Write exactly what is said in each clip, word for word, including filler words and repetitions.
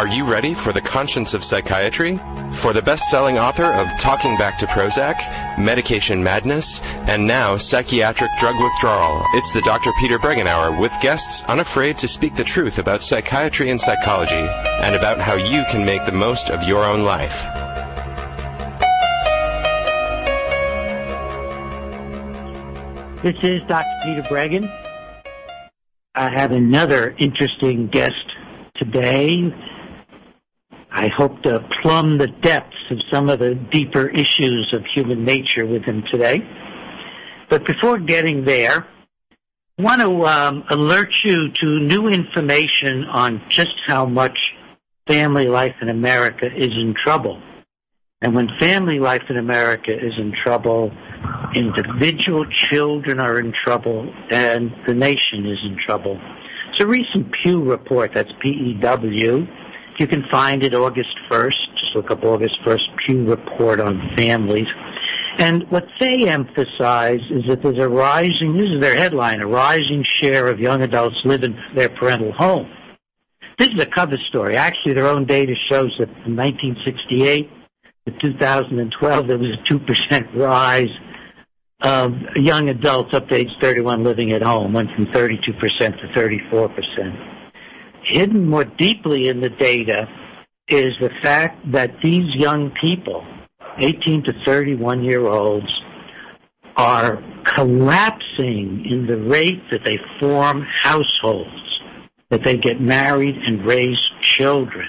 Are you ready for the conscience of psychiatry? For the best-selling author of Talking Back to Prozac, Medication Madness, and now Psychiatric Drug Withdrawal, it's the Doctor Peter Breggin Hour with guests unafraid to speak the truth about psychiatry and psychology, and about how you can make the most of your own life. This is Doctor Peter Breggin. I have another interesting guest today. I hope to plumb the depths of some of the deeper issues of human nature with him today. But before getting there, I want to um, alert you to new information on just how much family life in America is in trouble. And when family life in America is in trouble, individual children are in trouble, and the nation is in trouble. It's a recent Pew report, that's P E W. You can find it August first. Just look up August first Pew report on families. And what they emphasize is that there's a rising, this is their headline, a rising share of young adults live in their parental home. This is a cover story. Actually, their own data shows that from nineteen sixty-eight to two thousand twelve, there was a two percent rise of young adults up to age thirty-one living at home, went from thirty-two percent to thirty-four percent. Hidden more deeply in the data is the fact that these young people, eighteen to thirty-one-year-olds, are collapsing in the rate that they form households, that they get married and raise children.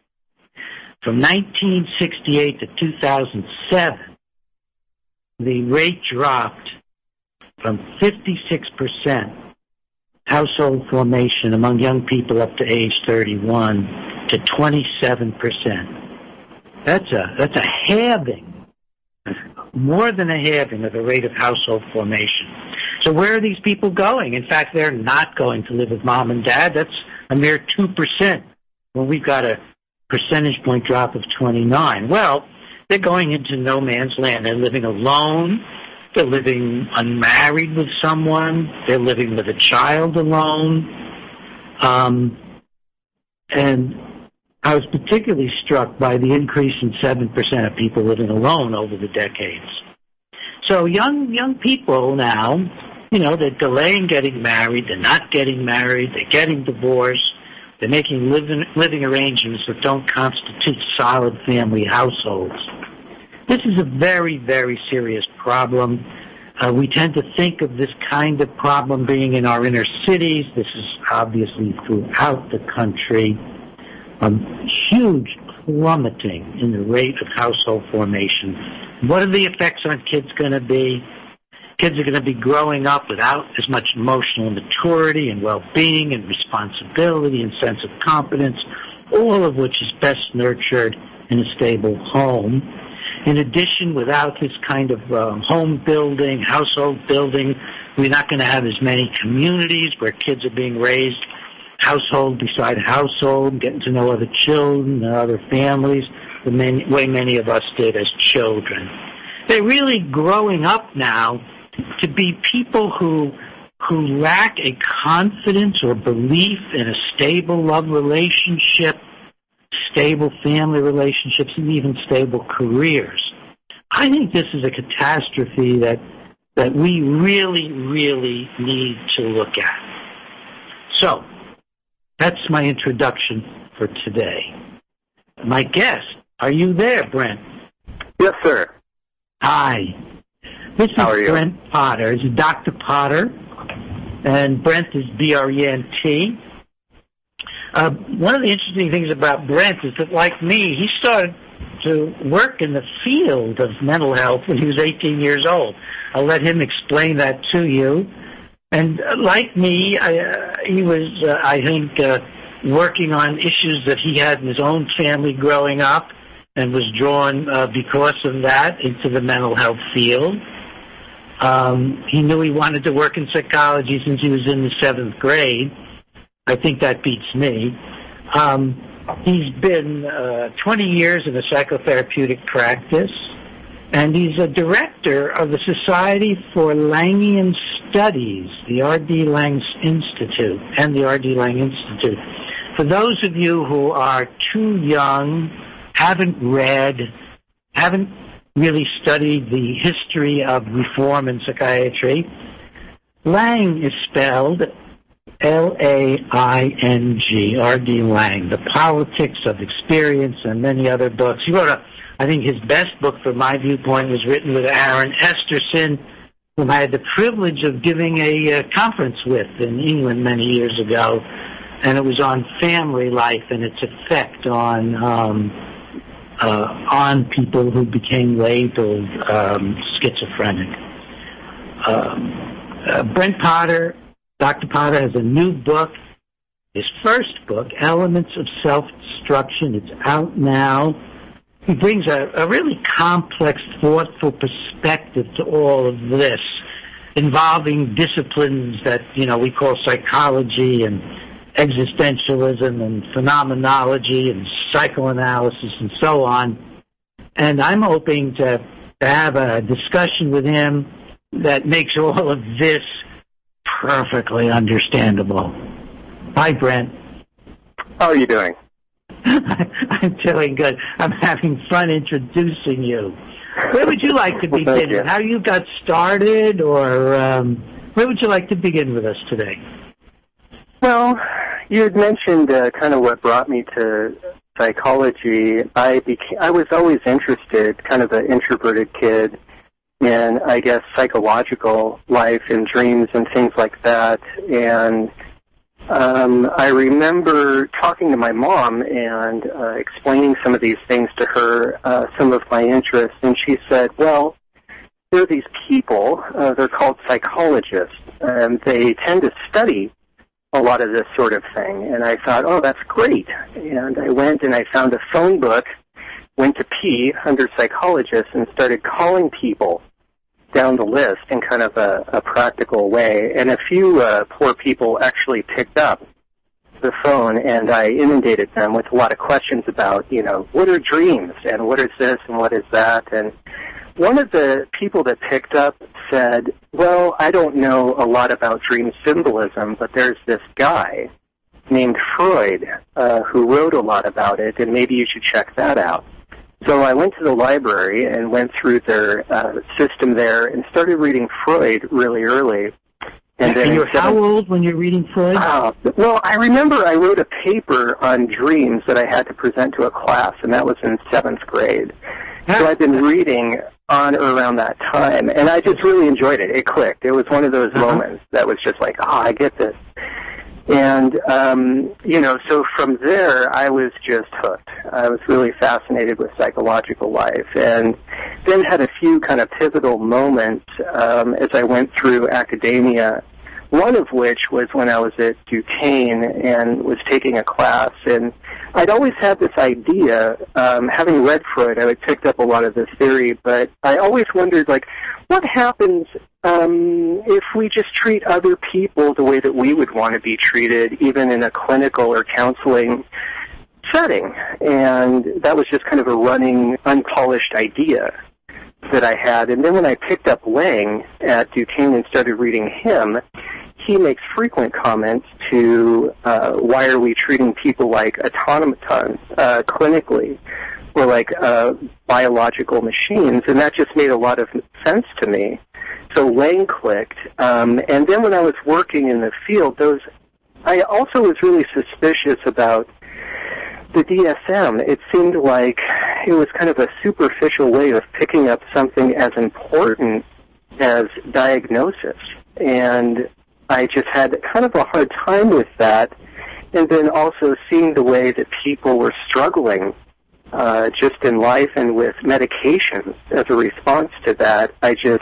From nineteen sixty-eight to two thousand seven, the rate dropped from fifty-six percent household formation among young people up to age thirty-one to twenty-seven percent. That's a that's a halving, more than a halving of the rate of household formation. So where are these people going? In fact, they're not going to live with mom and dad. That's a mere two percent. Well, we've got a percentage point drop of twenty-nine. Well, they're going into no man's land. They're living alone. They're living unmarried with someone. They're living with a child alone. Um, and I was particularly struck by the increase in seven percent of people living alone over the decades. So young young people now, you know, they're delaying getting married. They're not getting married. They're getting divorced. They're making living, living arrangements that don't constitute solid family households. This is a very, very serious problem. Uh, we tend to think of this kind of problem being in our inner cities. This is obviously throughout the country. Um, huge plummeting in the rate of household formation. What are the effects on kids going to be? Kids are going to be growing up without as much emotional maturity and well-being and responsibility and sense of competence, all of which is best nurtured in a stable home. In addition, without this kind of um, home building, household building, we're not going to have as many communities where kids are being raised household beside household, getting to know other children and other families the many, way many of us did as children. They're really growing up now to be people who who lack a confidence or belief in a stable love relationship, stable family relationships, and even stable careers. I think this is a catastrophe that that we really, really need to look at. So, that's my introduction for today. My guest, are you there, Brent? Yes, sir. Hi. This How are is you? Brent Potter. It's Doctor Potter, and Brent is B R E N T. Uh, one of the interesting things about Brent is that, like me, he started to work in the field of mental health when he was eighteen years old. I'll let him explain that to you. And uh, like me, I, uh, he was, uh, I think, uh, working on issues that he had in his own family growing up, and was drawn uh, because of that into the mental health field. Um, he knew he wanted to work in psychology since he was in the seventh grade. I think that beats me. Um, he's been uh, twenty years in a psychotherapeutic practice, and he's a director of the Society for Langian Studies, the R D Lang Institute, and the R D Lang Institute. for those of you who are too young, haven't read, haven't really studied the history of reform in psychiatry, Lang is spelled L A I N G, R D Lang, The Politics of Experience, and many other books. He wrote a, I think his best book from my viewpoint was written with Aaron Esterson, whom I had the privilege of giving a uh, conference with in England many years ago, and it was on family life and its effect on um, uh, on people who became labeled um, schizophrenic. Um, uh, Brent Potter, Doctor Potter has a new book, his first book, Elements of Self-Destruction. It's out now. He brings a, a really complex, thoughtful perspective to all of this, involving disciplines that, you know, we call psychology and existentialism and phenomenology and psychoanalysis and so on. And I'm hoping to, to have a discussion with him that makes all of this perfectly understandable. Hi, Brent. How are you doing? I'm doing good. I'm having fun introducing you. Where would you like to Well, begin? you. How you got started, or um, where would you like to begin with us today? Well, you had mentioned uh, kind of what brought me to psychology. I beca- I was always interested, kind of an introverted kid, in, I guess, psychological life and dreams and things like that. And um, I remember talking to my mom and uh, explaining some of these things to her, uh, some of my interests, and she said, well, there are these people, uh, they're called psychologists, and they tend to study a lot of this sort of thing. And I thought, oh, that's great. And I went and I found a phone book, went to P under psychologists, and started calling people down the list in kind of a, a practical way. And a few uh, poor people actually picked up the phone, and I inundated them with a lot of questions about, you know, what are dreams, and what is this, and what is that. And one of the people that picked up said, well, I don't know a lot about dream symbolism, but there's this guy named Freud uh, who wrote a lot about it, and maybe you should check that out. So I went to the library and went through their uh, system there and started reading Freud really early. And, and you were how old when you're reading Freud? Uh, well, I remember I wrote a paper on dreams that I had to present to a class, and that was in seventh grade. So I've been reading on or around that time, and I just really enjoyed it. It clicked. It was one of those uh-huh. moments that was just like, oh, I get this. And, um, you know, so from there, I was just hooked. I was really fascinated with psychological life, and then had a few kind of pivotal moments um, as I went through academia, one of which was when I was at Duquesne and was taking a class. And I'd always had this idea, um, having read Freud, I had picked up a lot of this theory, but I always wondered, like, what happens um, if we just treat other people the way that we would want to be treated, even in a clinical or counseling setting? And that was just kind of a running, unpolished idea that I had. And then when I picked up Lang at Duquesne and started reading him, he makes frequent comments to uh, why are we treating people like automatons uh, clinically, or like uh, biological machines, and that just made a lot of sense to me. So Lang clicked, um, and then when I was working in the field, those I also was really suspicious about the D S M. It seemed like it was kind of a superficial way of picking up something as important as diagnosis, and I just had kind of a hard time with that, and then also seeing the way that people were struggling uh, just in life and with medications as a response to that. I just,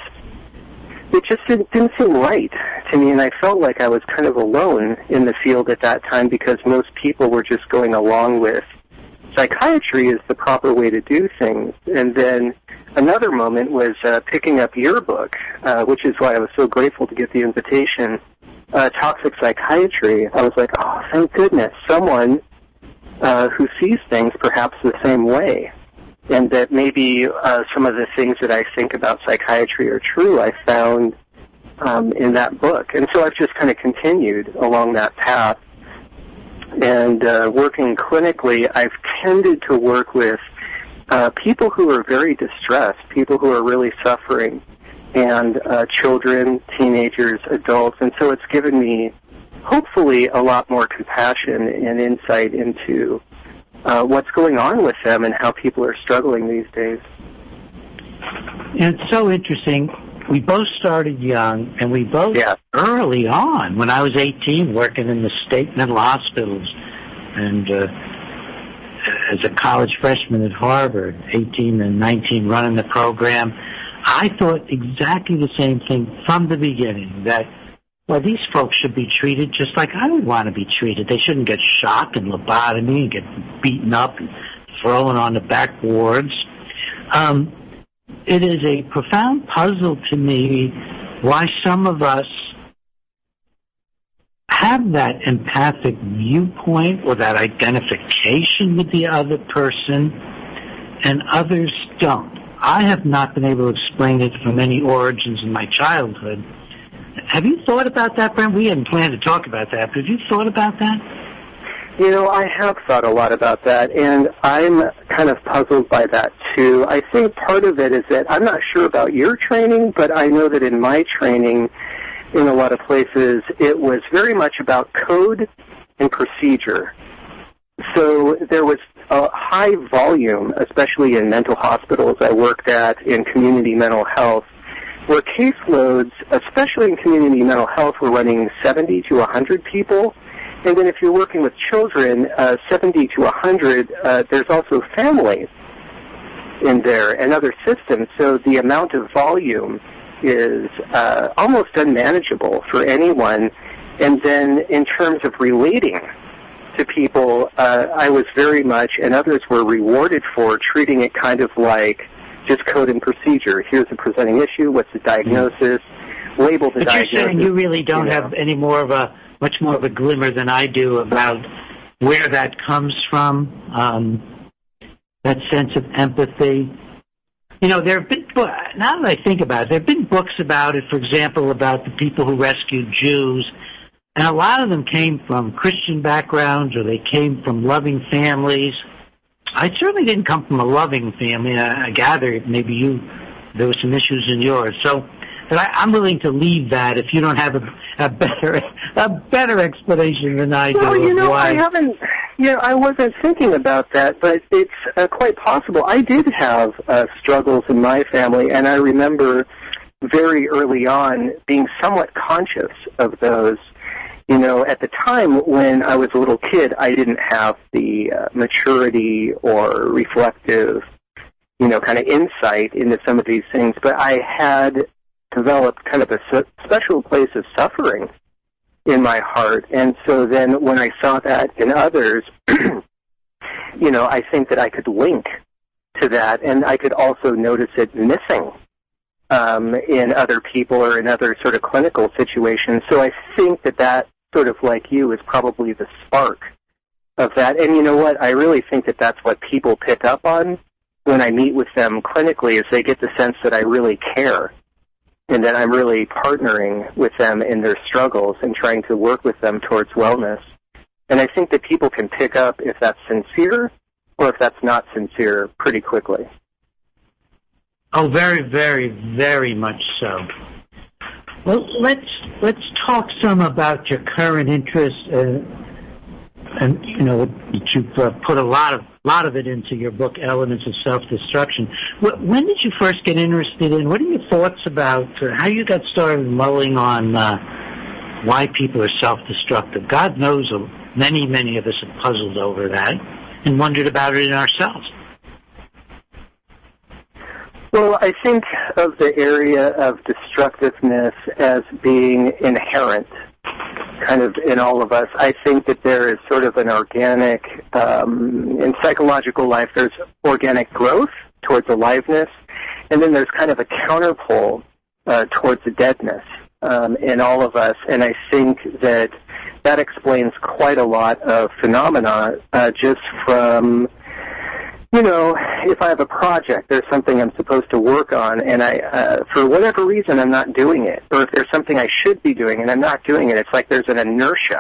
it just didn't, didn't seem right to me, and I felt like I was kind of alone in the field at that time because most people were just going along with psychiatry is the proper way to do things. And then another moment was uh, picking up your book, uh, which is why I was so grateful to get the invitation, uh, Toxic Psychiatry. I was like, oh, thank goodness, someone uh, who sees things perhaps the same way, and that maybe uh, some of the things that I think about psychiatry are true, I found um, in that book. And so I've just kind of continued along that path. and uh, working clinically, I've tended to work with uh, people who are very distressed, people who are really suffering, and uh, children, teenagers, adults. And so it's given me, hopefully, a lot more compassion and insight into uh, what's going on with them and how people are struggling these days. And it's so interesting. We both started young, and we both yeah. early on, when I was eighteen, working in the state mental hospitals, and uh, as a college freshman at Harvard, eighteen and nineteen, running the program, I thought exactly the same thing from the beginning, that, well, these folks should be treated just like I would want to be treated. They shouldn't get shot and lobotomy and get beaten up and thrown on the back wards. Um, It is a profound puzzle to me why some of us have that empathic viewpoint or that identification with the other person, and others don't. I have not been able to explain it from any origins in my childhood. Have you thought about that, Brent? We hadn't planned to talk about that, but have you thought about that? You know, I have thought a lot about that, and I'm kind of puzzled by that, too. I think part of it is that I'm not sure about your training, but I know that in my training, in a lot of places, it was very much about code and procedure. So there was a high volume, especially in mental hospitals I worked at, in community mental health, where caseloads, especially in community mental health, were running seventy to one hundred people. And then if you're working with children, uh, seventy to one hundred, uh, there's also families in there and other systems. So the amount of volume is uh, almost unmanageable for anyone. And then in terms of relating to people, uh, I was very much, and others were rewarded for, treating it kind of like just code and procedure. Here's the presenting issue, what's the diagnosis, label the but diagnosis. But you're saying you really don't you know. have any more of a, much more of a glimmer than I do about where that comes from, um, that sense of empathy. You know, there have been, now that I think about it, there have been books about it, for example, about the people who rescued Jews, and a lot of them came from Christian backgrounds or they came from loving families. I certainly didn't come from a loving family. I, I gather maybe you, there were some issues in yours. So, but I, I'm willing to leave that if you don't have a, a better a better explanation than I do. Well, you know, why. I haven't. You know, I wasn't thinking about that, but it's uh, quite possible. I did have uh, struggles in my family, and I remember very early on being somewhat conscious of those. You know, at the time when I was a little kid, I didn't have the uh, maturity or reflective, you know, kind of insight into some of these things, but I had developed kind of a special place of suffering in my heart. And so then when I saw that in others, you know, I think that I could link to that, and I could also notice it missing um, in other people or in other sort of clinical situations. So I think that that sort of like you is probably the spark of that. And you know what? I really think that that's what people pick up on when I meet with them clinically, is they get the sense that I really care and that I'm really partnering with them in their struggles and trying to work with them towards wellness. And I think that people can pick up if that's sincere or if that's not sincere pretty quickly. Oh, very, very, very much so. Well, let's let's talk some about your current interests, uh, and you know you've uh, put a lot of lot of it into your book, Elements of Self-Destruction. When did you first get interested in? What are your thoughts about uh, how you got started mulling on uh, why people are self-destructive? God knows, uh, many many of us have puzzled over that and wondered about it in ourselves. Well, I think of the area of destructiveness as being inherent, kind of in all of us. I think that there is sort of an organic, um, in psychological life, there's organic growth towards aliveness, and then there's kind of a counterpole uh, towards the deadness um, in all of us. And I think that that explains quite a lot of phenomena uh, just from, you know, if I have a project, there's something I'm supposed to work on, and I, uh, for whatever reason, I'm not doing it. Or if there's something I should be doing and I'm not doing it, it's like there's an inertia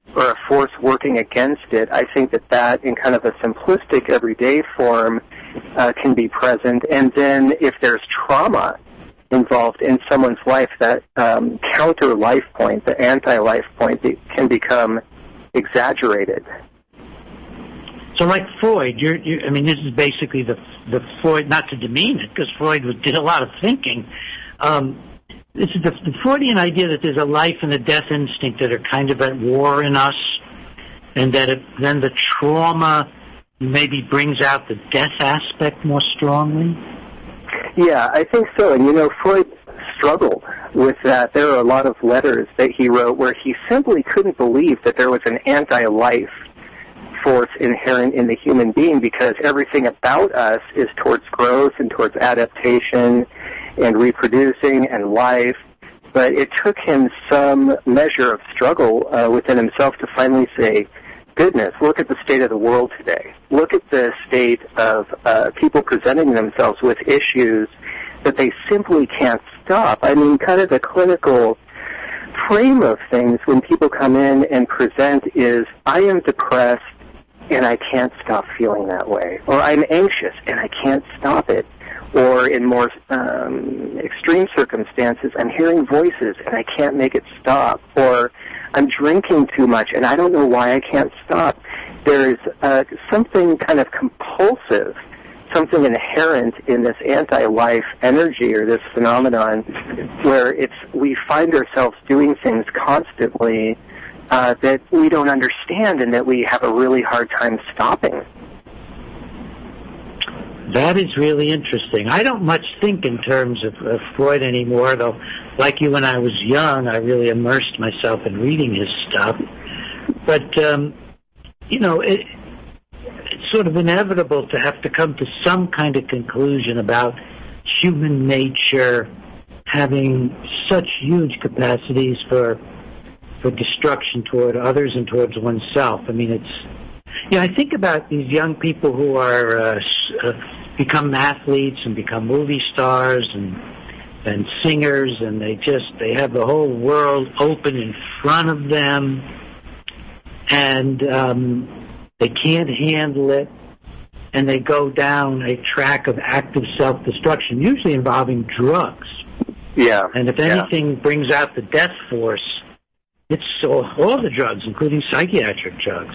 or a force working against it, I think that that, in kind of a simplistic, everyday form, uh, can be present. And then if there's trauma involved in someone's life, that um, counter-life point, the anti-life point, can become exaggerated. So, like Freud, you're, you're, I mean, this is basically the the Freud, not to demean it, because Freud was, did a lot of thinking. Um, this is the, the Freudian idea that there's a life and a death instinct that are kind of at war in us, and that it, then the trauma maybe brings out the death aspect more strongly. Yeah, I think so. And, you know, Freud struggled with that. There are a lot of letters that he wrote where he simply couldn't believe that there was an anti-life force inherent in the human being, because everything about us is towards growth and towards adaptation and reproducing and life. But it took him some measure of struggle uh, within himself to finally say, goodness, look at the state of the world today. Look at the state of uh, people presenting themselves with issues that they simply can't stop. I mean, kind of the clinical frame of things when people come in and present is, I am depressed and I can't stop feeling that way. Or I'm anxious and I can't stop it. Or in more um, extreme circumstances, I'm hearing voices and I can't make it stop. Or I'm drinking too much and I don't know why I can't stop. There's uh, something kind of compulsive, something inherent in this anti-life energy or this phenomenon where it's we find ourselves doing things constantly uh, that we don't understand and that we have a really hard time stopping. That is really interesting. I don't much think in terms of, of Freud anymore, though, like you, when I was young, I really immersed myself in reading his stuff. But, um, you know, it, it's sort of inevitable to have to come to some kind of conclusion about human nature having such huge capacities for for destruction toward others and towards oneself. I mean, it's... Yeah, I think about these young people who are uh, uh, become athletes and become movie stars and and singers, and they just they have the whole world open in front of them, and um, they can't handle it, and they go down a track of active self-destruction, usually involving drugs. Yeah. And if anything yeah. brings out the death force, it's all, all the drugs, including psychiatric drugs.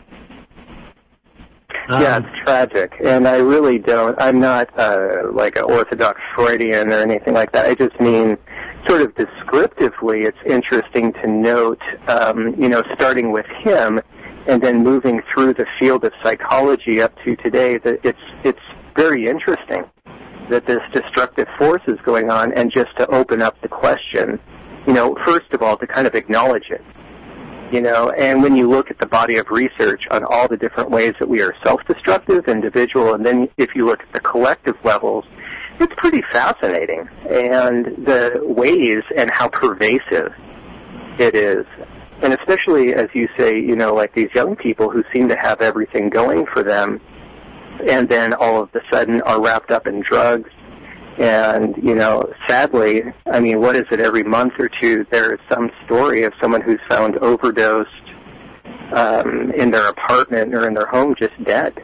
Yeah, it's tragic, and I really don't, I'm not uh, like an orthodox Freudian or anything like that. I just mean sort of descriptively, it's interesting to note, um, you know, starting with him and then moving through the field of psychology up to today, that it's it's very interesting that this destructive force is going on, and just to open up the question, you know, first of all, to kind of acknowledge it. You know, and when you look at the body of research on all the different ways that we are self-destructive, individual, and then if you look at the collective levels, it's pretty fascinating. And the ways and how pervasive it is. And especially, as you say, you know, like these young people who seem to have everything going for them, and then all of a sudden are wrapped up in drugs. And, you know, sadly, I mean, what is it, every month or two, there is some story of someone who's found overdosed um, in their apartment or in their home, just dead.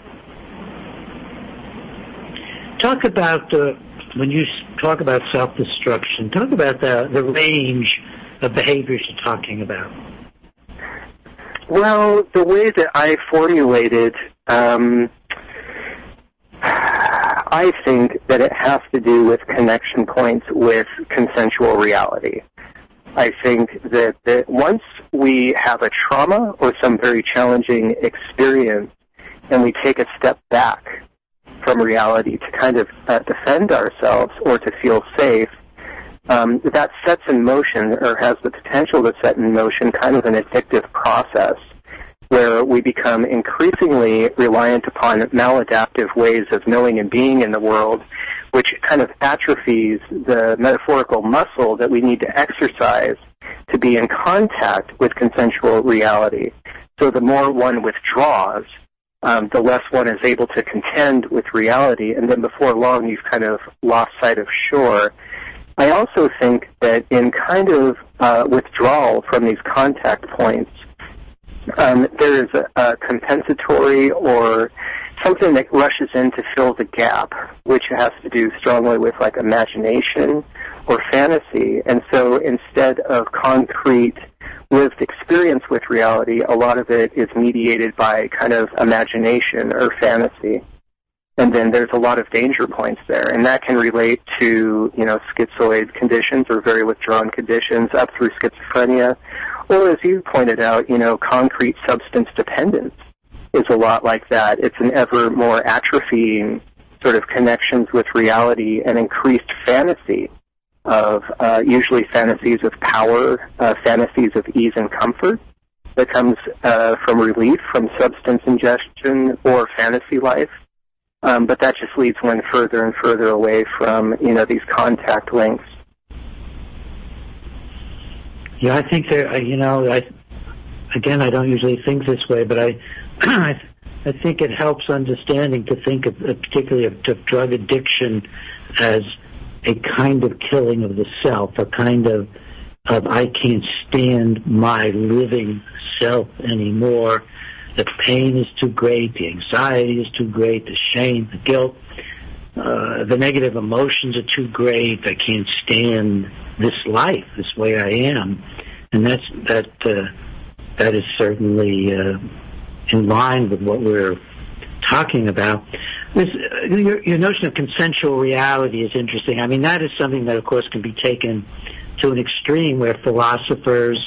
Talk about, uh, when you talk about self-destruction, talk about the, the range of behaviors you're talking about. Well, the way that I formulated um I think that it has to do with connection points with consensual reality. I think that, that once we have a trauma or some very challenging experience and we take a step back from reality to kind of uh, defend ourselves or to feel safe, um, that sets in motion, or has the potential to set in motion, kind of an addictive process where we become increasingly reliant upon maladaptive ways of knowing and being in the world, which kind of atrophies the metaphorical muscle that we need to exercise to be in contact with consensual reality. So the more one withdraws, um, the less one is able to contend with reality, and then before long you've kind of lost sight of shore. I also think that in kind of uh, withdrawal from these contact points, Um, there is a, a compensatory or something that rushes in to fill the gap, which has to do strongly with like imagination or fantasy. And so instead of concrete lived experience with reality, a lot of it is mediated by kind of imagination or fantasy. And then there's a lot of danger points there, and that can relate to, you know, schizoid conditions or very withdrawn conditions up through schizophrenia. Or as you pointed out, you know, concrete substance dependence is a lot like that. It's an ever more atrophying sort of connections with reality and increased fantasy of uh, usually fantasies of power, uh, fantasies of ease and comfort that comes uh, from relief from substance ingestion or fantasy life. Um, but that just leads one further and further away from, you know, these contact links. Yeah, I think there, you know, I, again, I don't usually think this way, but I, I think it helps understanding to think of, particularly of, of drug addiction as a kind of killing of the self, a kind of, of I can't stand my living self anymore. The pain is too great, the anxiety is too great, the shame, the guilt, uh, the negative emotions are too great. I can't stand this life, this way I am, and that's that. Uh, that is certainly uh, in line with what we're talking about. This, uh, your, your notion of consensual reality is interesting. I mean, that is something that, of course, can be taken to an extreme, where philosophers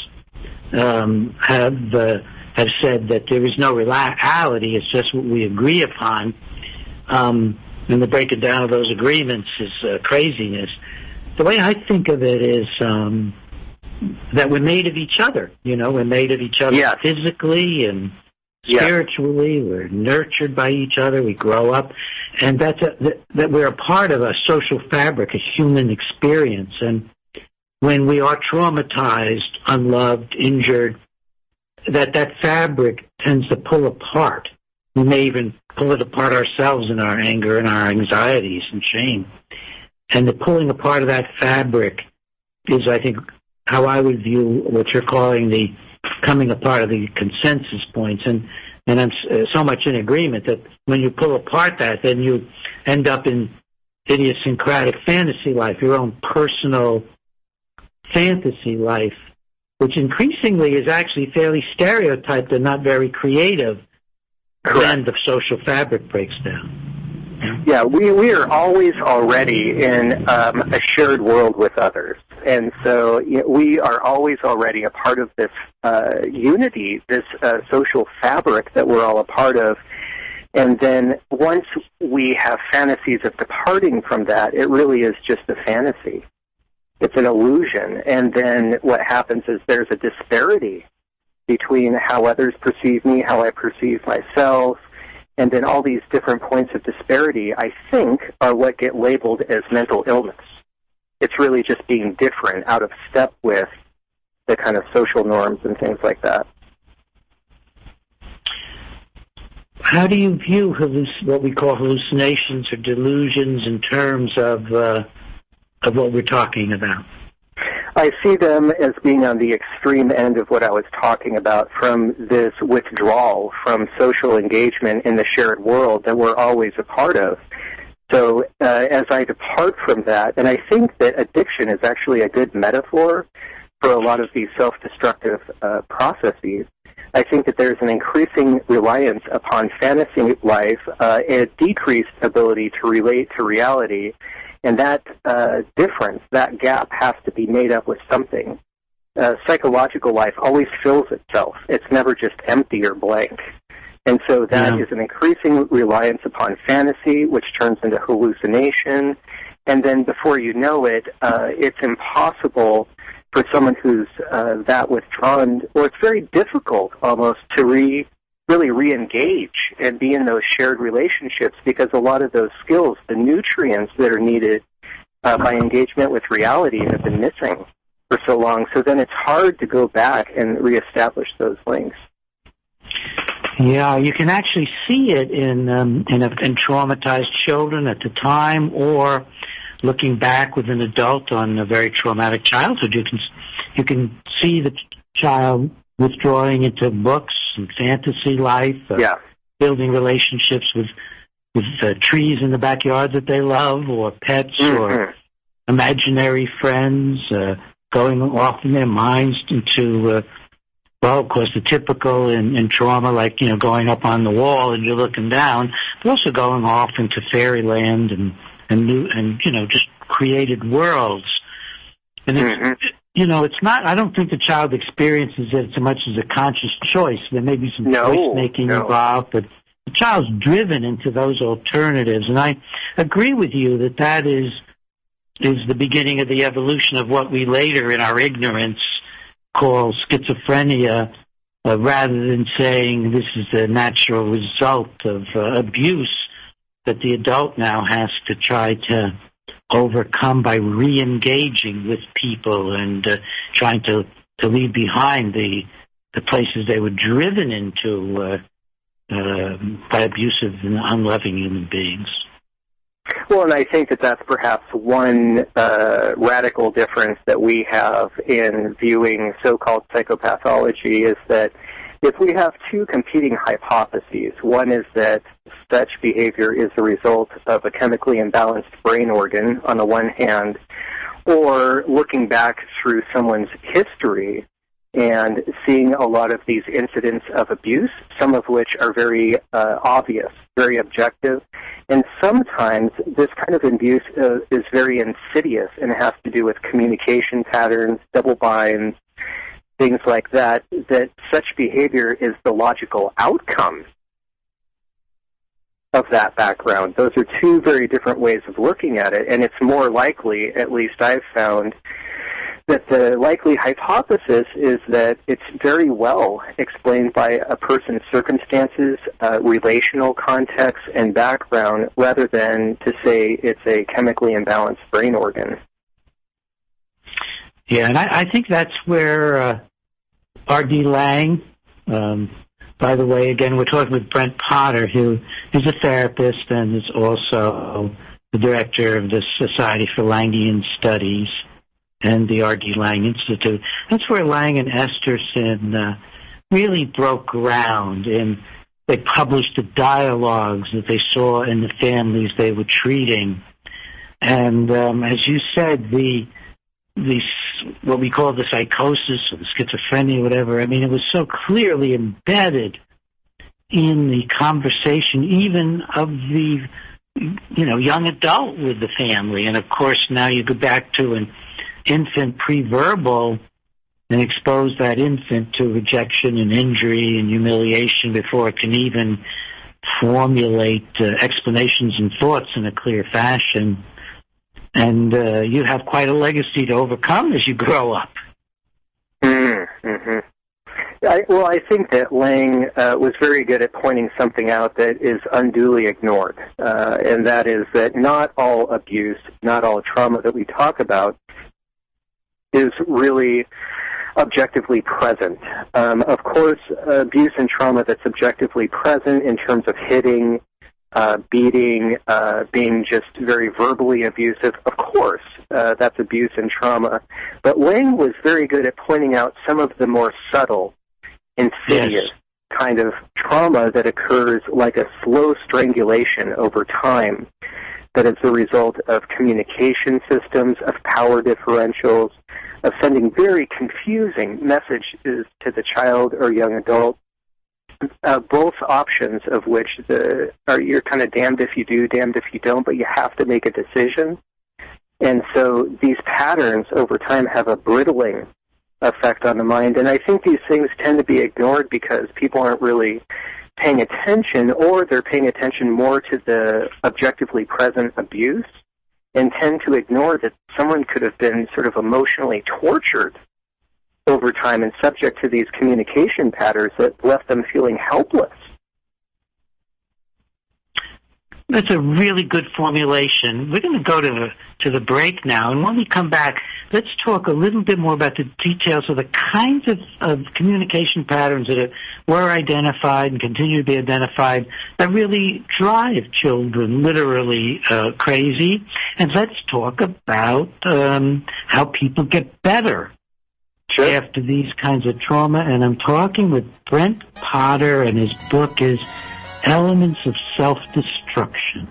um, have. Uh, have said that there is no reality, it's just what we agree upon, um, and the breaking down of those agreements is uh, craziness. The way I think of it is um, that we're made of each other, you know, we're made of each other yes. physically and spiritually, yes. We're nurtured by each other, we grow up, and that's a, that, that we're a part of a social fabric, a human experience, and when we are traumatized, unloved, injured, that that fabric tends to pull apart. We may even pull it apart ourselves in our anger and our anxieties and shame. And the pulling apart of that fabric is, I think, how I would view what you're calling the coming apart of the consensus points. And, and I'm so much in agreement that when you pull apart that, then you end up in idiosyncratic fantasy life, your own personal fantasy life, which increasingly is actually fairly stereotyped and not very creative. Then the social fabric breaks down. Yeah, we, we are always already in um, a shared world with others. And so you know, we are always already a part of this uh, unity, this uh, social fabric that we're all a part of. And then once we have fantasies of departing from that, it really is just a fantasy. It's an illusion, and then what happens is there's a disparity between how others perceive me, how I perceive myself, and then all these different points of disparity, I think, are what get labeled as mental illness. It's really just being different, out of step with the kind of social norms and things like that. How do you view halluc- what we call hallucinations or delusions in terms of uh, of what we're talking about? I see them as being on the extreme end of what I was talking about, from this withdrawal from social engagement in the shared world that we're always a part of. So uh, as I depart from that, and I think that addiction is actually a good metaphor for a lot of these self-destructive uh, processes, I think that there's an increasing reliance upon fantasy life, uh, a decreased ability to relate to reality. And that uh, difference, that gap, has to be made up with something. Uh, psychological life always fills itself. It's never just empty or blank. And so that yeah. is an increasing reliance upon fantasy, which turns into hallucination. And then before you know it, uh, it's impossible for someone who's uh, that withdrawn, or it's very difficult almost to re really re-engage and be in those shared relationships, because a lot of those skills, the nutrients that are needed uh, by engagement with reality, have been missing for so long. So then it's hard to go back and reestablish those links. Yeah, you can actually see it in um, in, a, in traumatized children at the time, or looking back with an adult on a very traumatic childhood. You can you can see the child withdrawing into books and fantasy life, uh, yeah. building relationships with with uh, trees in the backyard that they love, or pets, mm-hmm. or imaginary friends, uh, going off in their minds into, uh, well, of course, the typical in, in trauma, like, you know, going up on the wall and you're looking down, but also going off into fairyland and, and new, and, you know, just created worlds. And it's, mm-hmm. you know, it's not, I don't think the child experiences it so much as a conscious choice. There may be some no, choice-making no. involved, but the child's driven into those alternatives. And I agree with you that that is is the beginning of the evolution of what we later, in our ignorance, call schizophrenia, uh, rather than saying this is the natural result of uh, abuse that the adult now has to try to overcome by re-engaging with people and uh, trying to, to leave behind the the places they were driven into uh, uh, by abusive and unloving human beings. Well, and I think that that's perhaps one uh, radical difference that we have in viewing so-called psychopathology is that if we have two competing hypotheses, one is that such behavior is the result of a chemically imbalanced brain organ on the one hand, or looking back through someone's history and seeing a lot of these incidents of abuse, some of which are very uh, obvious, very objective, and sometimes this kind of abuse uh, is very insidious and it has to do with communication patterns, double binds, things like that, that such behavior is the logical outcome of that background. Those are two very different ways of looking at it, and it's more likely, at least I've found, that the likely hypothesis is that it's very well explained by a person's circumstances, uh, relational context, and background, rather than to say it's a chemically imbalanced brain organ. Yeah, and I, I think that's where uh, R D Laing, um, by the way, again, we're talking with Brent Potter, who is a therapist and is also the director of the Society for Langian Studies and the R D Laing Institute. That's where Laing and Esterson uh, really broke ground, and they published the dialogues that they saw in the families they were treating. And um, as you said, the the what we call the psychosis or the schizophrenia, whatever, I mean, it was so clearly embedded in the conversation, even of the, you know, young adult with the family. And, of course, now you go back to an infant pre-verbal and expose that infant to rejection and injury and humiliation before it can even formulate uh, explanations and thoughts in a clear fashion. And uh, you have quite a legacy to overcome as you grow up. Mm-hmm. I, well, I think that Laing uh, was very good at pointing something out that is unduly ignored, uh, and that is that not all abuse, not all trauma that we talk about is really objectively present. Um, of course, abuse and trauma that's objectively present in terms of hitting, uh, beating, uh, being just very verbally abusive, of course, uh, that's abuse and trauma. But Laing was very good at pointing out some of the more subtle, insidious yes. kind of trauma that occurs like a slow strangulation over time, that is the result of communication systems, of power differentials, of sending very confusing messages to the child or young adult, uh, both options of which the are you're kind of damned if you do, damned if you don't, but you have to make a decision. And so these patterns over time have a brittling effect on the mind, and I think these things tend to be ignored because people aren't really paying attention, or they're paying attention more to the objectively present abuse and tend to ignore that someone could have been sort of emotionally tortured over time and subject to these communication patterns that left them feeling helpless. That's a really good formulation. We're going to go to to the break now, and when we come back, let's talk a little bit more about the details of the kinds of, of communication patterns that were identified and continue to be identified that really drive children literally uh, crazy. And let's talk about um, how people get better sure. after these kinds of trauma, and I'm talking with Brent Potter, and his book is Elements of Self-Destruction.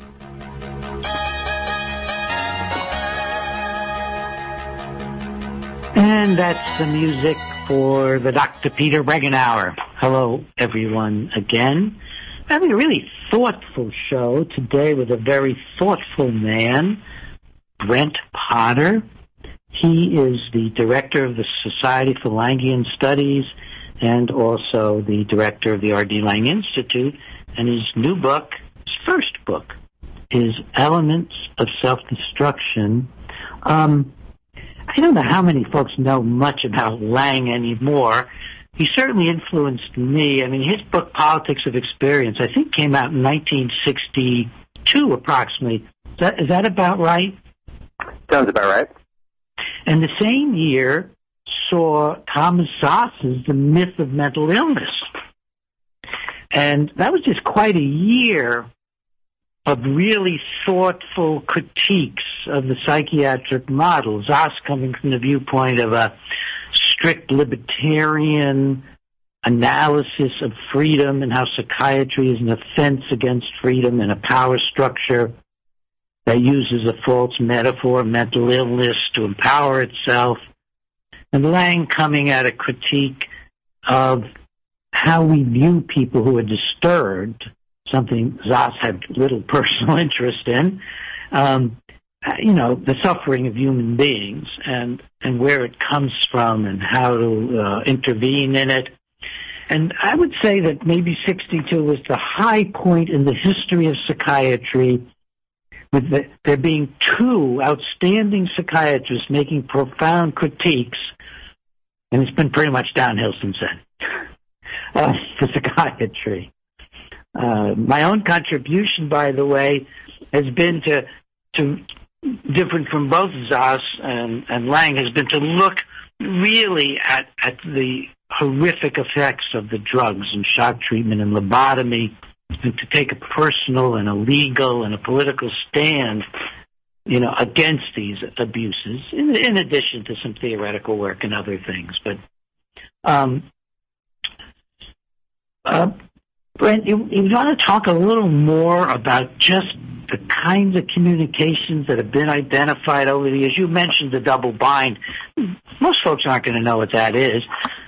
And that's the music for the Doctor Peter Breggin Hour. Hello, everyone, again. Having a really thoughtful show today with a very thoughtful man, Brent Potter. He is the director of the Society for Langian Studies and also the director of the R D Lang Institute. And his new book, his first book, is Elements of Self-Destruction. Um, I don't know how many folks know much about Lang anymore. He certainly influenced me. I mean, his book, Politics of Experience, I think came out in nineteen sixty-two, approximately. Is that, is that about right? Sounds about right. And the same year saw Thomas Szasz' The Myth of Mental Illness. And that was just quite a year of really thoughtful critiques of the psychiatric model. Szasz coming from the viewpoint of a strict libertarian analysis of freedom and how psychiatry is an offense against freedom and a power structure that uses a false metaphor, mental illness, to empower itself. And Lang coming at a critique of how we view people who are disturbed, something Szasz had little personal interest in, um, you know, the suffering of human beings and, and where it comes from and how to uh, intervene in it. And I would say that maybe sixty-two was the high point in the history of psychiatry, with the, there being two outstanding psychiatrists making profound critiques, and it's been pretty much downhill since then uh, for psychiatry. Uh, my own contribution, by the way, has been to, to different from both Szasz and, and Lang, has been to look really at, at the horrific effects of the drugs and shock treatment and lobotomy, and to take a personal and a legal and a political stand, you know, against these abuses, in, in addition to some theoretical work and other things. But, um, uh, Brent, you, you want to talk a little more about just the kinds of communications that have been identified over the years? You mentioned the double bind. Most folks aren't going to know what that is.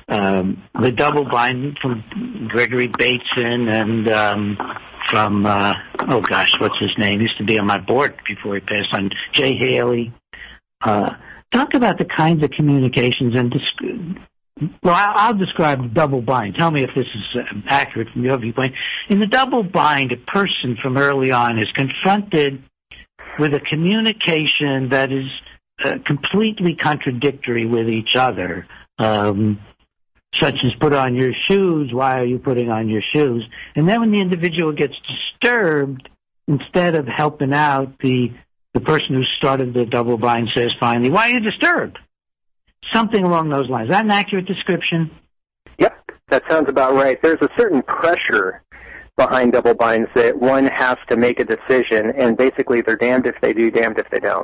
Um, the double bind from Gregory Bateson and um, from, uh, oh gosh, what's his name? He used to be on my board before he passed on, Jay Haley. Uh, talk about the kinds of communications and disc- well, I'll describe the double bind. Tell me if this is uh, accurate from your viewpoint. In the double bind, a person from early on is confronted with a communication that is uh, completely contradictory with each other, um, such as put on your shoes, why are you putting on your shoes? And then when the individual gets disturbed, instead of helping out, the, the person who started the double bind says finally, why are you disturbed? Something along those lines. Is that an accurate description? Yep, that sounds about right. There's a certain pressure behind double binds that one has to make a decision, and basically they're damned if they do, damned if they don't.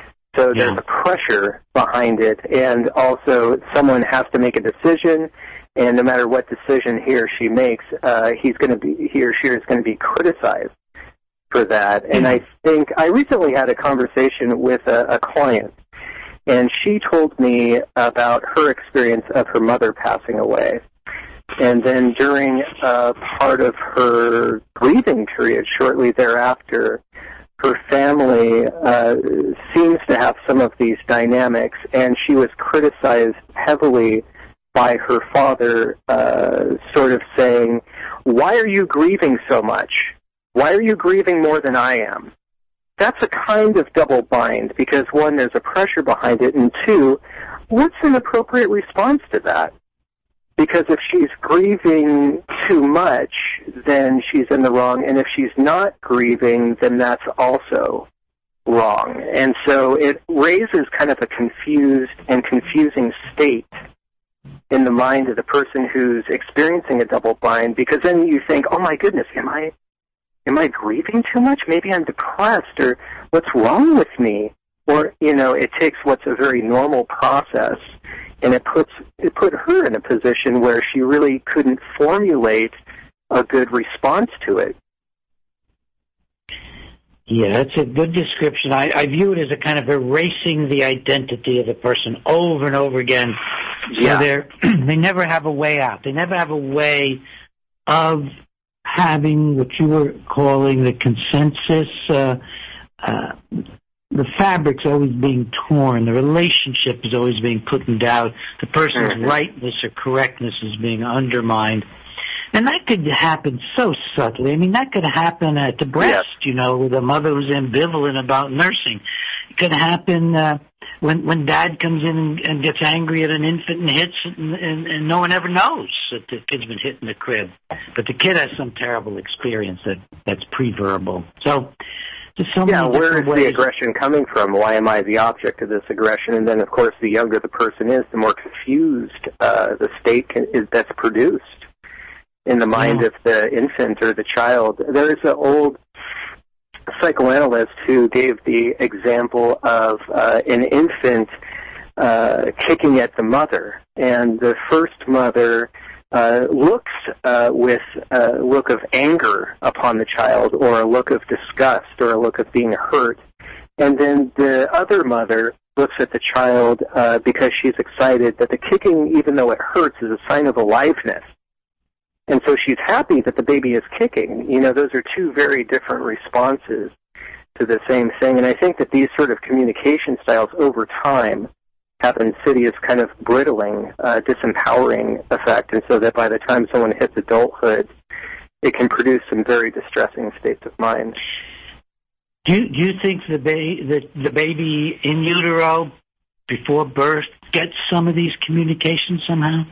So there's yeah. a pressure behind it, and also someone has to make a decision, and no matter what decision he or she makes, uh, he's going to be he or she is going to be criticized for that. And I think I recently had a conversation with a, a client, and she told me about her experience of her mother passing away. And then during uh, part of her grieving period shortly thereafter, her family uh, seems to have some of these dynamics, and she was criticized heavily by her father, uh, sort of saying, why are you grieving so much? Why are you grieving more than I am? That's a kind of double bind because, one, there's a pressure behind it, and two, what's an appropriate response to that? Because if she's grieving too much, then she's in the wrong, and if she's not grieving, then that's also wrong. And so it raises kind of a confused and confusing state in the mind of the person who's experiencing a double bind, because then you think, oh my goodness, am I am I grieving too much? Maybe I'm depressed, or what's wrong with me? Or, you know, it takes what's a very normal process and it puts it put her in a position where she really couldn't formulate a good response to it. Yeah, that's a good description. I, I view it as a kind of erasing the identity of the person over and over again. So Yeah. they're, they never have a way out. They never have a way of having what you were calling the consensus. Uh, uh, the fabric's always being torn. The relationship is always being put in doubt. The person's Mm-hmm. rightness or correctness is being undermined. And that could happen so subtly. I mean, that could happen at the breast, Yes. you know, with a mother who's ambivalent about nursing. It could happen uh, when when dad comes in and, and gets angry at an infant and hits it, and, and, and no one ever knows that the kid's been hit in the crib. But the kid has some terrible experience that, that's pre-verbal. So there's so Yeah, many where is different the ways. aggression coming from? Why am I the object of this aggression? And then, of course, the younger the person is, the more confused uh, the state can, is that's produced in the mind Yeah. of the infant or the child. There is an old psychoanalyst who gave the example of uh, an infant uh, kicking at the mother, and the first mother uh, looks uh, with a look of anger upon the child, or a look of disgust, or a look of being hurt, and then the other mother looks at the child uh, because she's excited that the kicking, even though it hurts, is a sign of aliveness. And so she's happy that the baby is kicking. You know, those are two very different responses to the same thing. And I think that these sort of communication styles over time have an insidious kind of brittling, uh, disempowering effect. And so that by the time someone hits adulthood, it can produce some very distressing states of mind. Do you, do you think the, ba- the, the baby in utero before birth gets some of these communications somehow?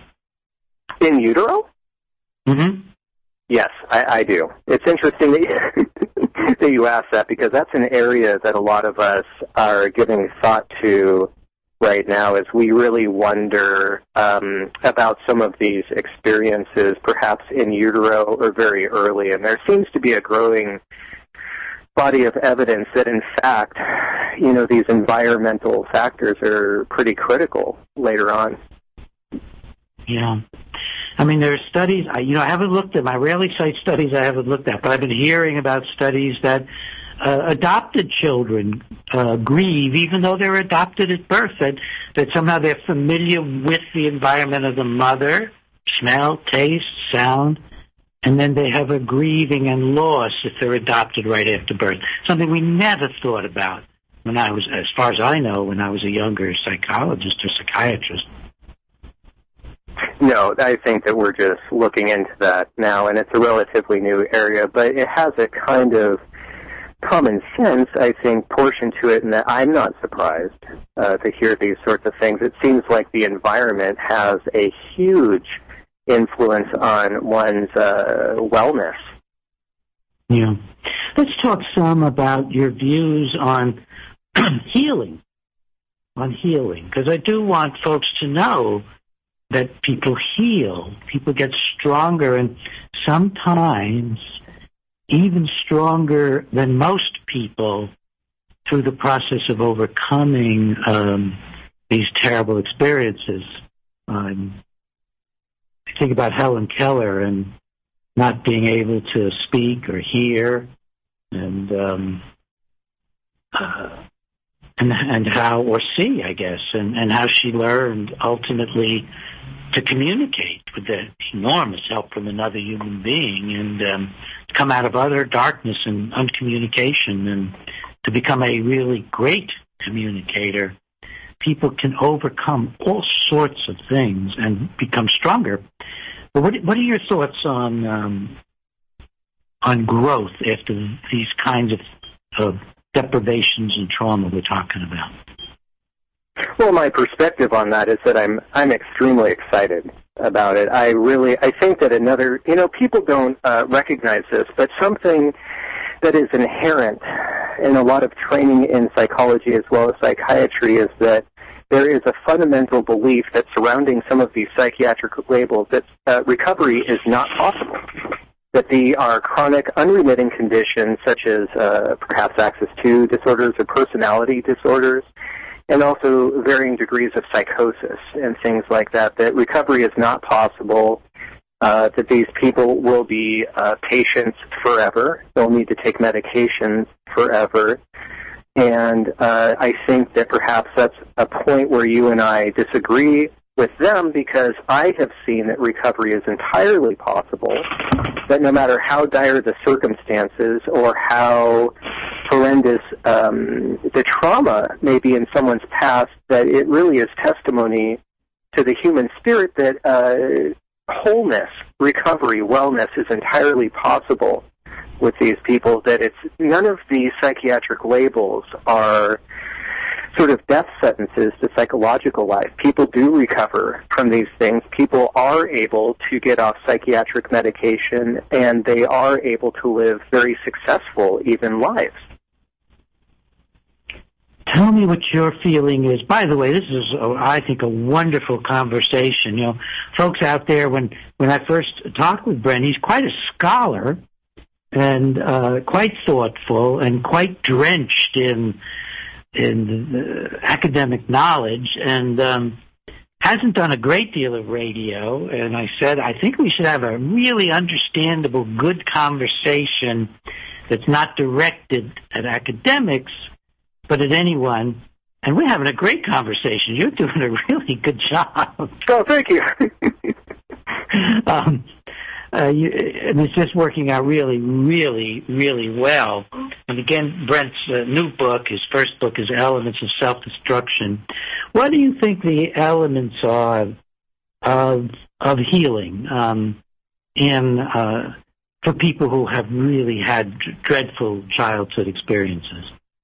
In utero? Mm-hmm. Yes, I, I do. It's interesting that you, that you ask that, because that's an area that a lot of us are giving thought to right now, as we really wonder um, about some of these experiences, perhaps in utero or very early. And there seems to be a growing body of evidence that, in fact, you know, these environmental factors are pretty critical later on. Yeah. I mean, there are studies, I, you know, I haven't looked at them. I rarely cite studies I haven't looked at, but I've been hearing about studies that uh, adopted children uh, grieve, even though they're adopted at birth, that, that somehow they're familiar with the environment of the mother, smell, taste, sound, and then they have a grieving and loss if they're adopted right after birth, something we never thought about when I was, as far as I know, when I was a younger psychologist or psychiatrist. No, I think that we're just looking into that now, and it's a relatively new area, but it has a kind of common sense, I think, portion to it, in that I'm not surprised uh, to hear these sorts of things. It seems like the environment has a huge influence on one's uh, wellness. Yeah. Let's talk some about your views on healing, on healing, because I do want folks to know that people heal, people get stronger, and sometimes even stronger than most people through the process of overcoming um, these terrible experiences. Um, I think about Helen Keller and not being able to speak or hear, and um, uh, and and how, or see, I guess, and, and how she learned ultimately to communicate with the enormous help from another human being, and um, to come out of utter darkness and uncommunication and to become a really great communicator. People can overcome all sorts of things and become stronger. But what, what are your thoughts on um, on growth after these kinds of, of deprivations and trauma we're talking about? Well, my perspective on that is that I'm I'm extremely excited about it. I really I think that another, you know, people don't uh, recognize this, but something that is inherent in a lot of training in psychology as well as psychiatry is that there is a fundamental belief that surrounding some of these psychiatric labels that uh, recovery is not possible, that they are chronic, unremitting conditions such as uh, perhaps access to disorders or personality disorders, and also varying degrees of psychosis and things like that, that recovery is not possible, uh, that these people will be uh, patients forever. They'll need to take medications forever. And uh, I think that perhaps that's a point where you and I disagree with them, because I have seen that recovery is entirely possible, that no matter how dire the circumstances or how horrendous um, the trauma may be in someone's past, that it really is testimony to the human spirit that uh, wholeness, recovery, wellness is entirely possible with these people, that it's none of the psychiatric labels are sort of death sentences to psychological life. People do recover from these things. People are able to get off psychiatric medication, and they are able to live very successful, even lives. Tell me what your feeling is. By the way, this is, a, I think, a wonderful conversation. You know, folks out there, when, when I first talked with Brent, he's quite a scholar and uh, quite thoughtful and quite drenched in in uh, academic knowledge, and um, hasn't done a great deal of radio. And I said, I think we should have a really understandable, good conversation that's not directed at academics, but at anyone. And we're having a great conversation. You're doing a really good job. Oh, thank you. um, Uh, you, and it's just working out really, really, really well. And again, Brent's uh, new book, his first book, is Elements of Self-Destruction. What do you think the elements are of of healing um, in uh, for people who have really had dreadful childhood experiences?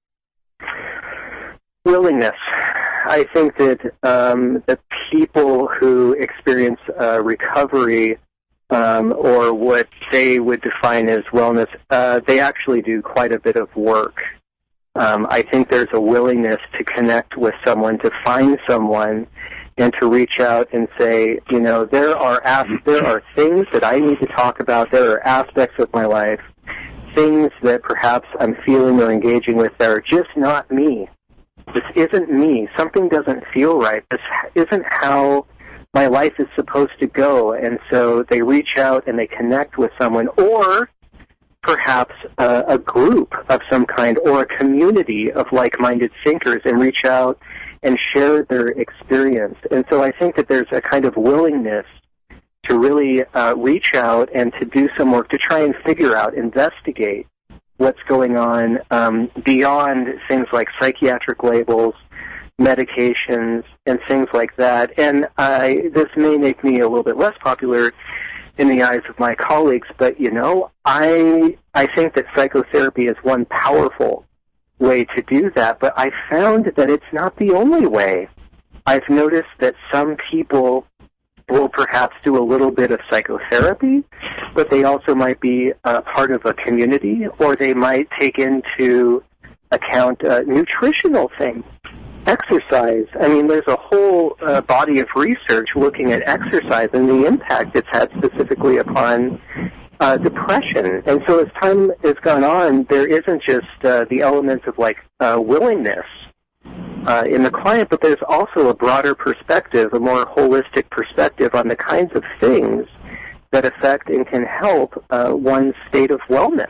Willingness. I think that um, the people who experience uh, recovery, Um, or what they would define as wellness, uh, they actually do quite a bit of work. Um, I think there's a willingness to connect with someone, to find someone, and to reach out and say, you know, there are as- there are things that I need to talk about. There are aspects of my life, things that perhaps I'm feeling or engaging with that are just not me. This isn't me. Something doesn't feel right. This isn't how my life is supposed to go. And so they reach out and they connect with someone, or perhaps uh, a group of some kind, or a community of like-minded thinkers, and reach out and share their experience. And so I think that there's a kind of willingness to really uh, reach out and to do some work, to try and figure out, investigate what's going on um, beyond things like psychiatric labels, medications, and things like that. And I, this may make me a little bit less popular in the eyes of my colleagues, but, you know, I I think that psychotherapy is one powerful way to do that, but I found that it's not the only way. I've noticed that some people will perhaps do a little bit of psychotherapy, but they also might be uh, part of a community, or they might take into account uh, nutritional things. Exercise. I mean, there's a whole uh, body of research looking at exercise and the impact it's had specifically upon uh, depression. And so as time has gone on, there isn't just uh, the elements of, like, uh, willingness uh, in the client, but there's also a broader perspective, a more holistic perspective on the kinds of things that affect and can help uh, one's state of wellness.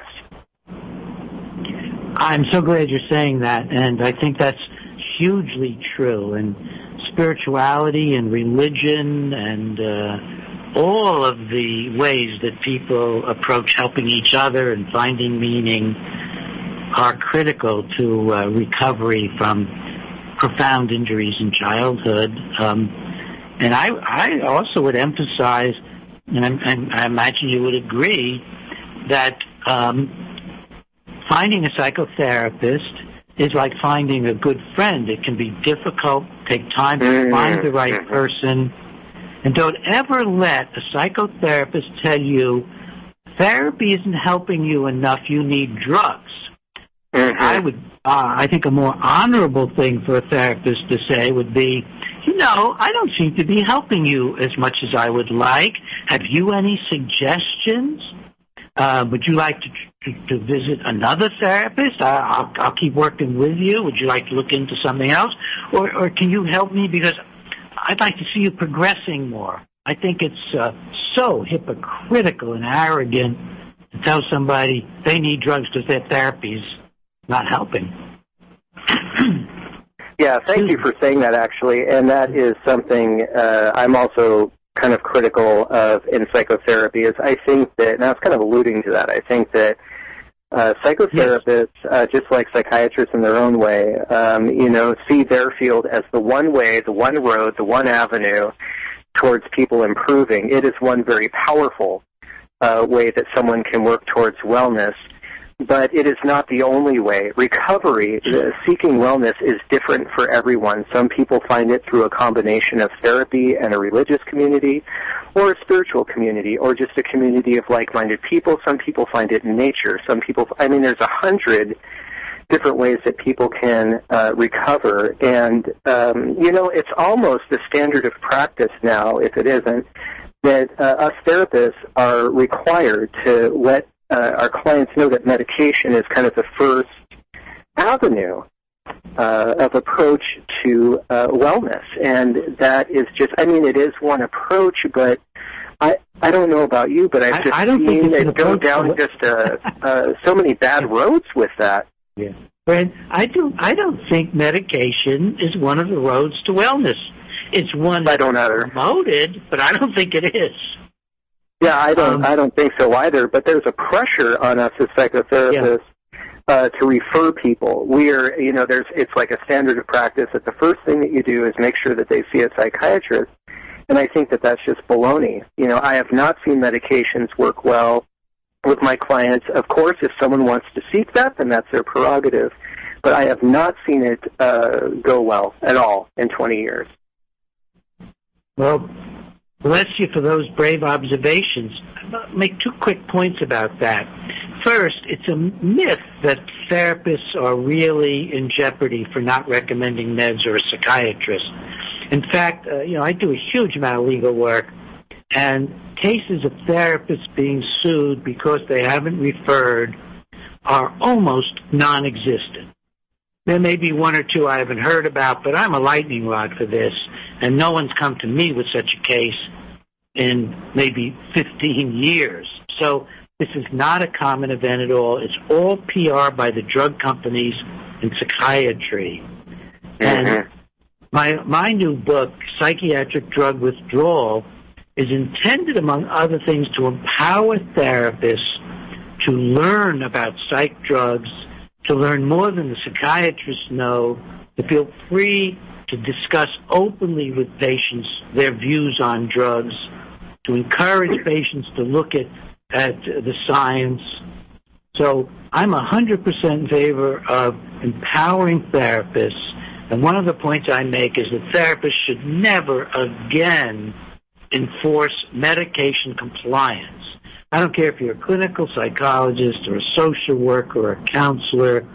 I'm so glad you're saying that, and I think that's hugely true. And spirituality and religion and uh, all of the ways that people approach helping each other and finding meaning are critical to uh, recovery from profound injuries in childhood. Um, and I, I also would emphasize, and I, and I imagine you would agree, that um, finding a psychotherapist is like finding a good friend. It can be difficult, take time to find the right person, and don't ever let a psychotherapist tell you therapy isn't helping you enough, you need drugs. Mm-hmm. I would, uh, I think a more honorable thing for a therapist to say would be, you know, I don't seem to be helping you as much as I would like. Have you any suggestions? Uh, would you like to, to, to visit another therapist? I, I'll, I'll keep working with you. Would you like to look into something else? Or, or can you help me because I'd like to see you progressing more. I think it's uh, so hypocritical and arrogant to tell somebody they need drugs because their therapy is not helping. Yeah, thank you for saying that, actually, and that is something uh, I'm also kind of critical of in psychotherapy is I think that, and I was kind of alluding to that, I think that uh, psychotherapists, yes. uh, just like psychiatrists in their own way, um, you know, see their field as the one way, the one road, the one avenue towards people improving. It is one very powerful uh, way that someone can work towards wellness, but it is not the only way. Recovery, uh, seeking wellness is different for everyone. Some people find it through a combination of therapy and a religious community, or a spiritual community, or just a community of like-minded people. Some people find it in nature. Some people, I mean, there's a hundred different ways that people can uh, recover. And, um, you know, it's almost the standard of practice now, if it isn't, that uh, us therapists are required to let uh, our clients know that medication is kind of the first avenue uh, of approach to uh, wellness. And that is just, I mean, it is one approach, but I, I don't know about you, but I've just I, I don't seen it go down just uh, uh, so many bad roads with that. Yeah, Brad, I don't. I don't think medication is one of the roads to wellness. It's one that's promoted, but I don't think it is. Yeah, I don't. Um, I don't think so either. But there's a pressure on us as psychotherapists yeah. uh, to refer people. We are, you know, there's. It's like a standard of practice that the first thing that you do is make sure that they see a psychiatrist. And I think that that's just baloney. You know, I have not seen medications work well with my clients. Of course, if someone wants to seek that, then that's their prerogative. But I have not seen it uh, go well at all in twenty years. Well, bless you for those brave observations. I'll make two quick points about that. First, it's a myth that therapists are really in jeopardy for not recommending meds or a psychiatrist. In fact, uh, you know, I do a huge amount of legal work, and cases of therapists being sued because they haven't referred are almost non-existent. There may be one or two I haven't heard about, but I'm a lightning rod for this, and no one's come to me with such a case in maybe fifteen years. So this is not a common event at all. It's all P R by the drug companies and psychiatry. And mm-hmm. my my new book, Psychiatric Drug Withdrawal, is intended, among other things, to empower therapists to learn about psych drugs, to learn more than the psychiatrists know, to feel free to discuss openly with patients their views on drugs, to encourage patients to look at, at the science. So I'm one hundred percent in favor of empowering therapists, and one of the points I make is that therapists should never again enforce medication compliance. I don't care if you're a clinical psychologist or a social worker or a counselor.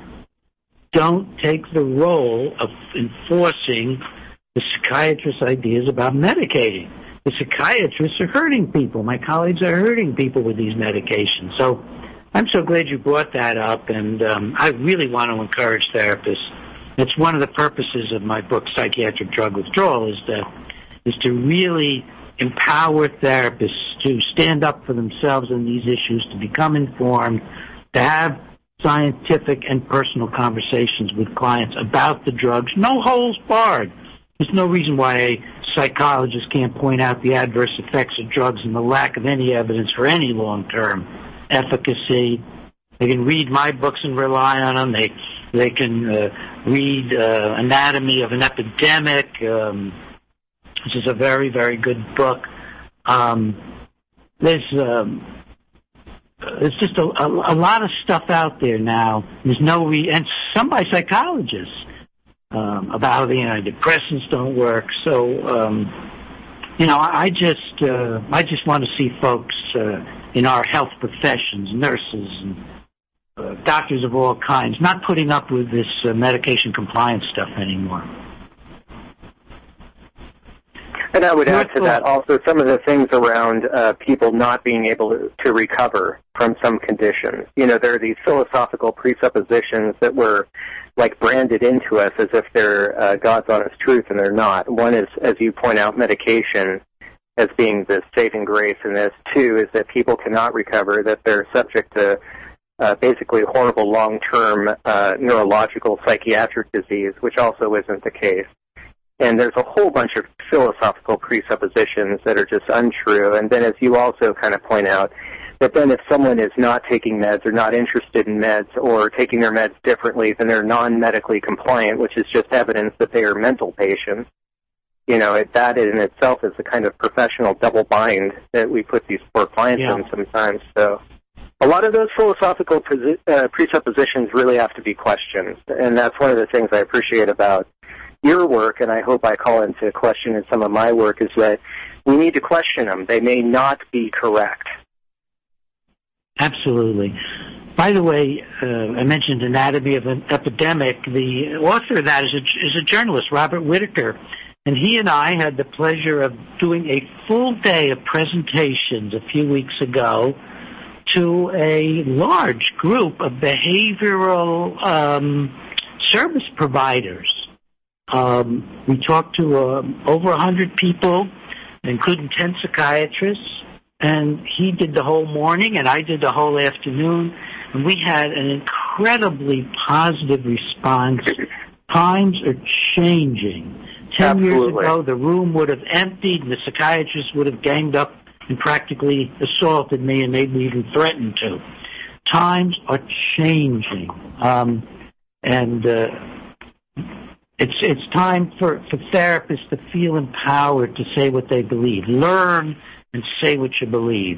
Don't take the role of enforcing the psychiatrist's ideas about medicating. The psychiatrists are hurting people. My colleagues are hurting people with these medications. So I'm so glad you brought that up, and um, I really want to encourage therapists. It's one of the purposes of my book, Psychiatric Drug Withdrawal, is to, is to really empower therapists to stand up for themselves on these issues, to become informed, to have scientific and personal conversations with clients about the drugs. No holds barred. There's no reason why a psychologist can't point out the adverse effects of drugs and the lack of any evidence for any long-term efficacy. They can read my books and rely on them. They they can uh, read uh, Anatomy of an Epidemic, um, which is a very, very good book. Um, there's um, there's just a, a, a lot of stuff out there now. There's no re- and some by psychologists um, about how the antidepressants don't work. So um, you know, I, I just uh, I just want to see folks uh, in our health professions, nurses and uh, doctors of all kinds, not putting up with this uh, medication compliance stuff anymore. And I would Your add to thought. that also some of the things around uh, people not being able to, to recover from some conditions. You know, there are these philosophical presuppositions that were like branded into us as if they're uh, God's honest truth, and they're not. One is, as you point out, medication as being the saving grace in this. Two is that people cannot recover, that they're subject to uh, basically horrible long-term uh, neurological psychiatric disease, which also isn't the case. And there's a whole bunch of philosophical presuppositions that are just untrue. And then, as you also kind of point out, that then if someone is not taking meds or not interested in meds or taking their meds differently, then they're non-medically compliant, which is just evidence that they are mental patients. You know, it, that in itself is a kind of professional double bind that we put these poor clients Yeah. in sometimes. So a lot of those philosophical presi- uh, presuppositions really have to be questioned. And that's one of the things I appreciate about your work, and I hope I call into question in some of my work, is that we need to question them. They may not be correct. Absolutely. By the way, uh, I mentioned Anatomy of an Epidemic. The author of that is a, is a journalist, Robert Whitaker, and he and I had the pleasure of doing a full day of presentations a few weeks ago to a large group of behavioral um, service providers. Um, we talked to uh, over one hundred people, including ten psychiatrists, and he did the whole morning, and I did the whole afternoon, and we had an incredibly positive response. Times are changing. Ten Absolutely. years ago, the room would have emptied, and the psychiatrist would have ganged up and practically assaulted me and made me even threaten to. Times are changing, um, and uh, It's it's time for, for therapists to feel empowered to say what they believe. Learn and say what you believe.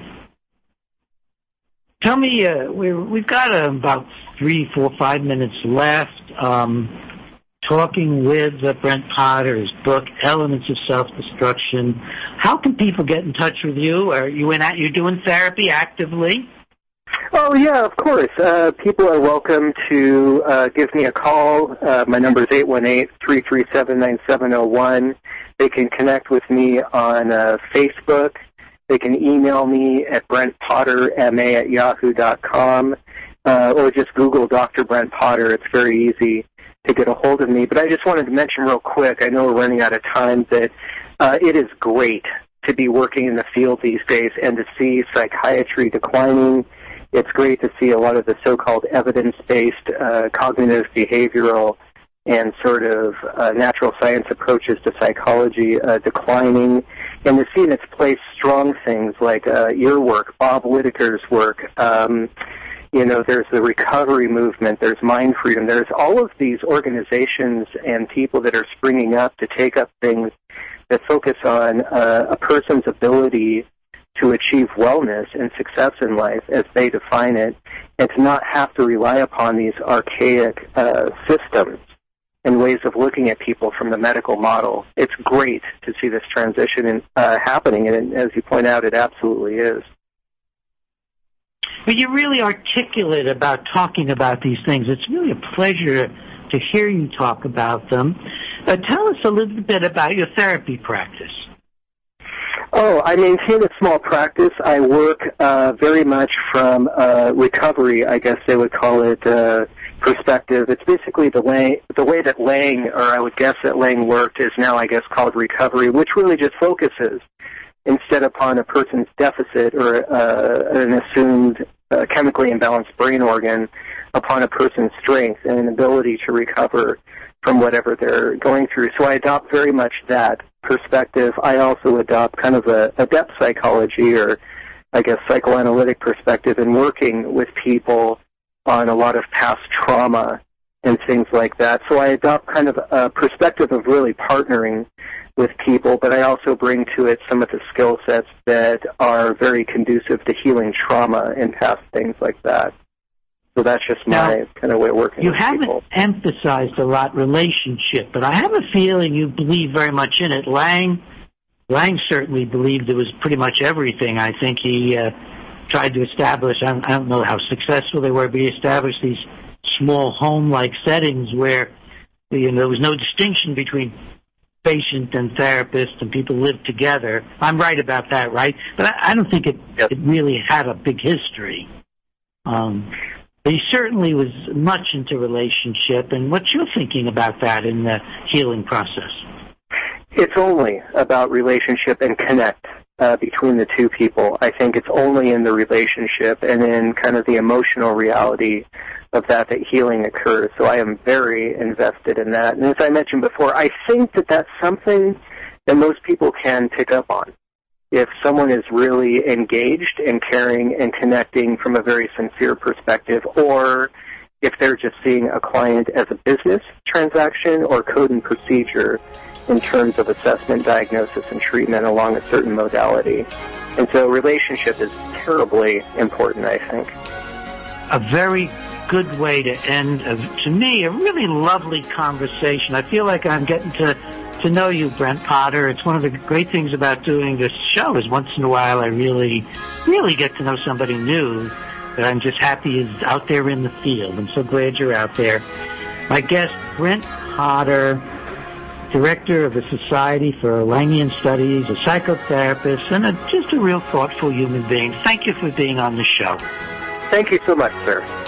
Tell me, uh, we're, we've got uh, about three, four, five minutes left. Um, talking with uh, Brent Potter, his book, Elements of Self-Destruction. How can people get in touch with you? Are you in? You're doing therapy actively? Oh, yeah, of course. Uh, people are welcome to uh, give me a call. Uh, my number is eight one eight, three three seven, nine seven zero one. They can connect with me on uh, Facebook. They can email me at brent potter m a at yahoo dot com, uh, or just Google Doctor Brent Potter. It's very easy to get a hold of me. But I just wanted to mention real quick, I know we're running out of time, that uh, it is great to be working in the field these days and to see psychiatry declining. It's great to see a lot of the so-called evidence-based uh, cognitive, behavioral, and sort of uh, natural science approaches to psychology uh, declining, and to see in its place strong things like uh, your work, Bob Whitaker's work. Um, you know, there's the recovery movement, there's Mind Freedom, there's all of these organizations and people that are springing up to take up things that focus on uh, a person's ability to achieve wellness and success in life as they define it, and to not have to rely upon these archaic uh, systems and ways of looking at people from the medical model. It's great to see this transition in, uh, happening, and as you point out, it absolutely is. But you're really articulate about talking about these things. It's really a pleasure to hear you talk about them. Uh, tell us a little bit about your therapy practice. Oh, I maintain a small practice. I work uh, very much from uh, recovery, I guess they would call it, uh, perspective. It's basically the way, the way that Lang, or I would guess that Lang worked, is now, I guess, called recovery, which really just focuses, instead upon a person's deficit or uh, an assumed uh, chemically imbalanced brain organ, upon a person's strength and an ability to recover from whatever they're going through. So I adopt very much that perspective. I also adopt kind of a, a depth psychology, or I guess psychoanalytic perspective, in working with people on a lot of past trauma and things like that. So I adopt kind of a perspective of really partnering with people, but I also bring to it some of the skill sets that are very conducive to healing trauma and past things like that. So that's just my now, kind of way of working you with haven't people. emphasized a lot relationship, but I have a feeling you believe very much in it. Lang, Lang certainly believed it was pretty much everything. I think he uh, tried to establish, I don't, I don't know how successful they were, but he established these small home-like settings where, you know, there was no distinction between patient and therapist and people lived together. I'm right about that, right? But I, I don't think it, yep. it really had a big history. Um, he certainly was much into relationship. And what's your thinking about that in the healing process? It's only about relationship and connect uh, between the two people. I think it's only in the relationship and in kind of the emotional reality of that that healing occurs. So I am very invested in that. And as I mentioned before, I think that that's something that most people can pick up on. If someone is really engaged and caring and connecting from a very sincere perspective, or if they're just seeing a client as a business transaction or code and procedure in terms of assessment, diagnosis, and treatment along a certain modality. And so relationship is terribly important, I think. A very good way to end, uh, to me, a really lovely conversation. I feel like I'm getting to, to know you, Brent Potter. It's one of the great things about doing this show is once in a while I really, really get to know somebody new that I'm just happy is out there in the field. I'm so glad you're out there. My guest, Brent Potter, Director of the Society for Langian Studies, a psychotherapist, and a, just a real thoughtful human being. Thank you for being on the show. Thank you so much, sir.